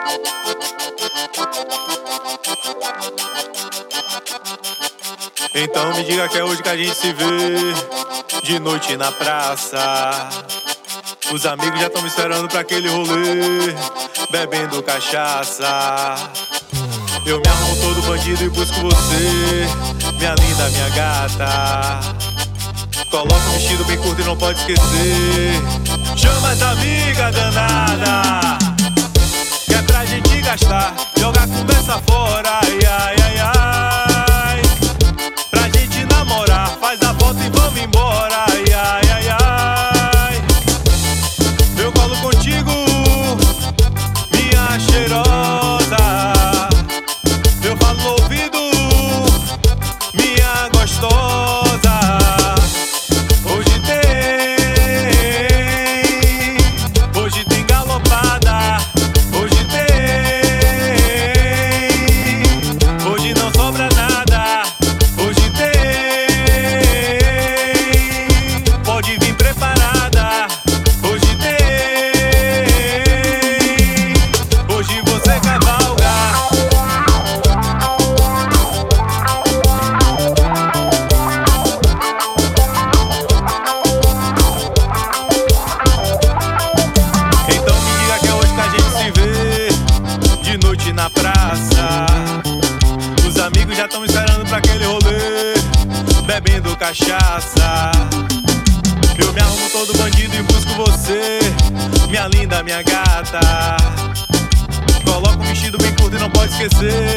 Então me diga que é hoje que a gente se vê, de noite na praça. Os amigos já estão me esperando pra aquele rolê, bebendo cachaça. Eu me arrumo todo bandido e busco você, minha linda, minha gata. Coloco um vestido bem curto e não pode esquecer. Chama as amigas danada, que é pra gente gastar, jogar conversa fora, ai, ai, ai, ai. Pra gente namorar, faz a volta e vamos embora, ai, ai, ai, ai. Eu colo contigo, minha cheirosa. Eu falo no ouvido, minha gostosa. Hoje tem galopada, hoje tem. Hoje não sobra nada, hoje tem. Pode vir preparada, hoje tem. Hoje você cavalga. Então me diga que é hoje que a gente se vê, de noite na praça. Os amigos já estão me esperando pra aquele rolê, bebendo cachaça. Eu me arrumo todo bandido e busco você, minha linda, minha gata. Coloco um vestido bem curto e não pode esquecer.